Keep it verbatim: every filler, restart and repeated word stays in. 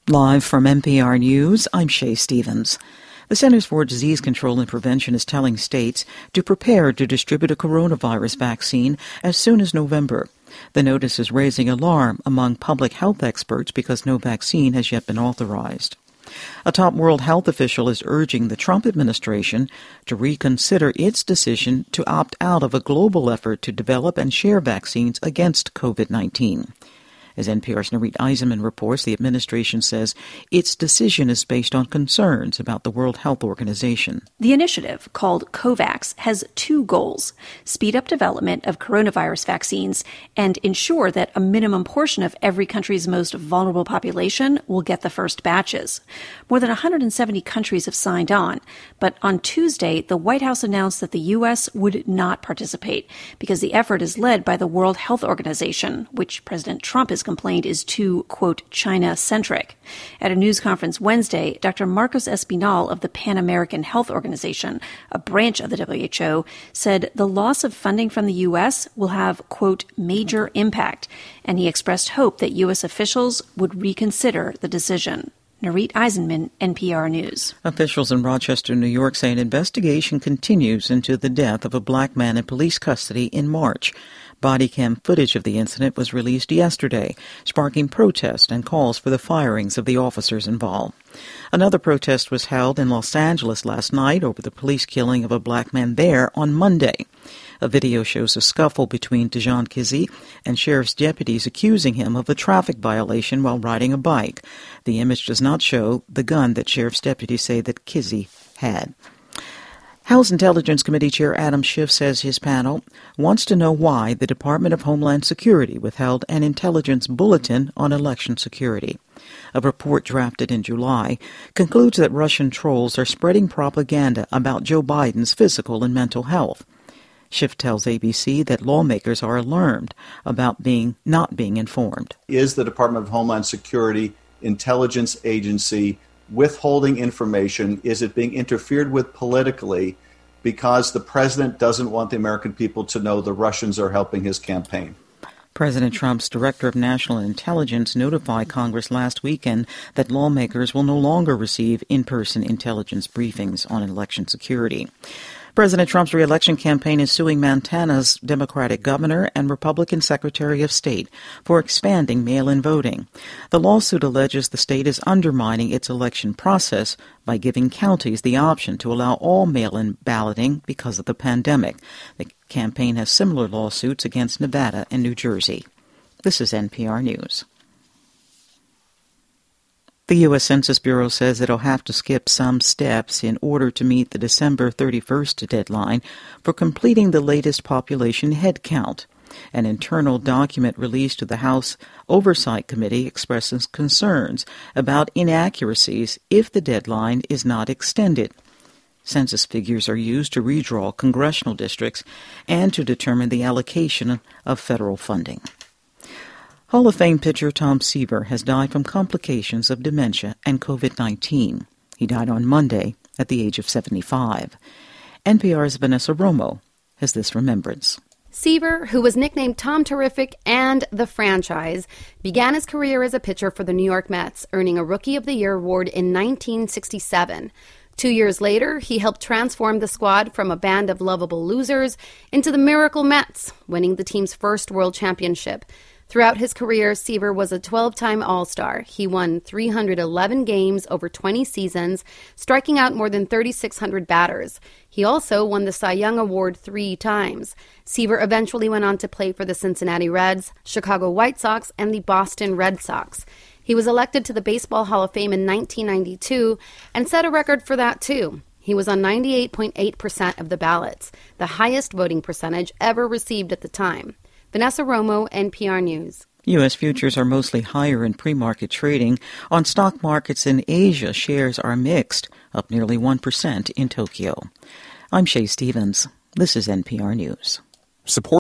Live from N P R News, I'm Shay Stevens. The Centers for Disease Control and Prevention is telling states to prepare to distribute a coronavirus vaccine as soon as November. The notice is raising alarm among public health experts because no vaccine has yet been authorized. A top World Health official is urging the Trump administration to reconsider its decision to opt out of a global effort to develop and share vaccines against covid nineteen. As N P R's Narit Eisenman reports, the administration says its decision is based on concerns about the World Health Organization. The initiative, called COVAX, has two goals: speed up development of coronavirus vaccines and ensure that a minimum portion of every country's most vulnerable population will get the first batches. More than one hundred seventy countries have signed on, but on Tuesday, the White House announced that the U S would not participate because the effort is led by the World Health Organization, which President Trump is complained is too, quote, China-centric. At a news conference Wednesday, Doctor Marcos Espinal of the Pan American Health Organization, a branch of the W H O, said the loss of funding from the U S will have, quote, major impact, and he expressed hope that U S officials would reconsider the decision. Narit Eisenman, N P R News. Officials in Rochester, New York say an investigation continues into the death of a black man in police custody in March. Body cam footage of the incident was released yesterday, sparking protest and calls for the firings of the officers involved. Another protest was held in Los Angeles last night over the police killing of a black man there on Monday. A video shows a scuffle between Dijon Kizzee and sheriff's deputies accusing him of a traffic violation while riding a bike. The image does not show the gun that sheriff's deputies say that Kizzee had. House Intelligence Committee Chair Adam Schiff says his panel wants to know why the Department of Homeland Security withheld an intelligence bulletin on election security. A report drafted in July concludes that Russian trolls are spreading propaganda about Joe Biden's physical and mental health. Schiff tells A B C that lawmakers are alarmed about being not being informed. Is the Department of Homeland Security intelligence agency withholding information? Is it being interfered with politically because the president doesn't want the American people to know the Russians are helping his campaign? President Trump's Director of National Intelligence notified Congress last weekend that lawmakers will no longer receive in-person intelligence briefings on election security. President Trump's re-election campaign is suing Montana's Democratic governor and Republican Secretary of State for expanding mail-in voting. The lawsuit alleges the state is undermining its election process by giving counties the option to allow all mail-in balloting because of the pandemic. The campaign has similar lawsuits against Nevada and New Jersey. This is N P R News. The U S Census Bureau says it'll have to skip some steps in order to meet the December thirty-first deadline for completing the latest population head count. An internal document released to the House Oversight Committee expresses concerns about inaccuracies if the deadline is not extended. Census figures are used to redraw congressional districts and to determine the allocation of federal funding. Hall of Fame pitcher Tom Seaver has died from complications of dementia and covid nineteen. He died on Monday at the age of seventy-five. N P R's Vanessa Romo has this remembrance. Seaver, who was nicknamed Tom Terrific and the Franchise, began his career as a pitcher for the New York Mets, earning a Rookie of the Year award in nineteen sixty-seven. Two years later, he helped transform the squad from a band of lovable losers into the Miracle Mets, winning the team's first world championship. Throughout his career, Seaver was a twelve-time All-Star. He won three hundred eleven games over twenty seasons, striking out more than thirty-six hundred batters. He also won the Cy Young Award three times. Seaver eventually went on to play for the Cincinnati Reds, Chicago White Sox, and the Boston Red Sox. He was elected to the Baseball Hall of Fame in nineteen ninety-two and set a record for that, too. He was on ninety-eight point eight percent of the ballots, the highest voting percentage ever received at the time. Vanessa Romo, N P R News. U S futures are mostly higher in pre-market trading. On stock markets in Asia, shares are mixed, up nearly one percent in Tokyo. I'm Shay Stevens. This is N P R News. Support